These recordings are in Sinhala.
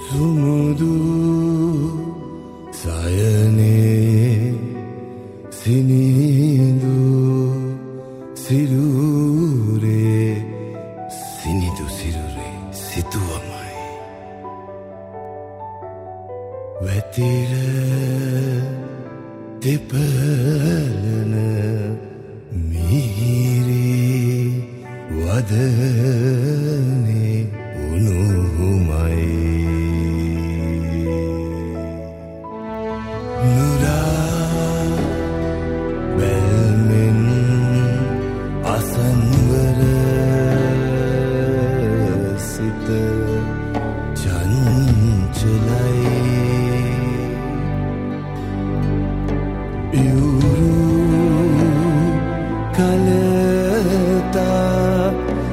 සුමුදු සයනේ සිනිඳු සිරුරේ සිනිඳු සිරුරේ සිතුවමයි වැතිර දෙපලන මිහිරි වදනේ උණුහුමයි නුරා බැල්මෙන් අසන්වර සිත චංචලයි යුරු කලතා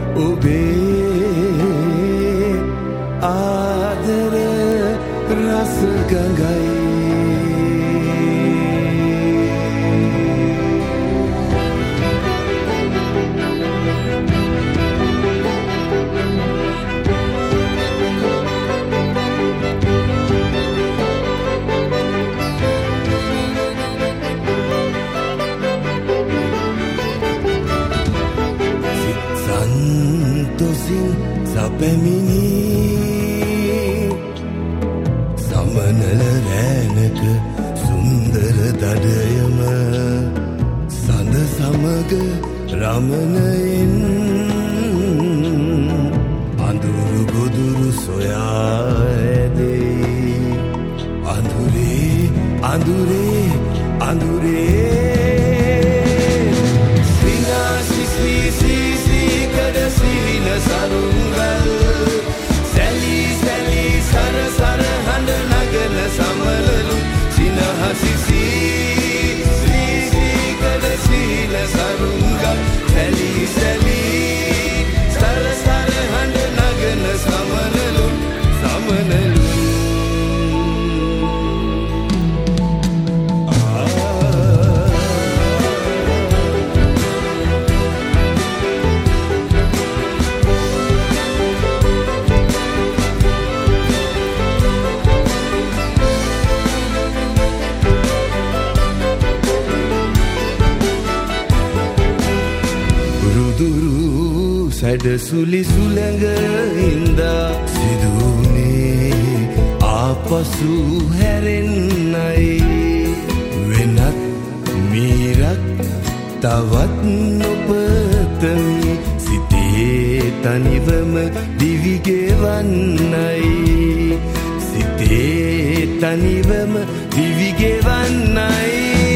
ඔබේ ආදර රස ගඟයි සිත් සපැමිණි සමනල රෑනක සුන්දර දඩයම සඳ සමග රමණයෙන් අඳුරු ගොදුරු සොයා ඇදේ අඳුරේ අඳුරේ අඳුරේ සරුංගල් සැලී සැලී සර සර හඬ නගන සමලලු සිනහසිසි සී සී කඩ සීල සරුංගල් සැලී සැලී සර සර හඬ නගන සමලලු සමනලු සැඩසුලි සුළඟ හින්දා සිදුනේ ආපසු හැරෙන්නයි වෙනත් මීරක් තවත් නොපතමි සිතේ තනිවම දිවිගෙවන්නයි සිතේ තනිවම දිවිගෙවන්නයි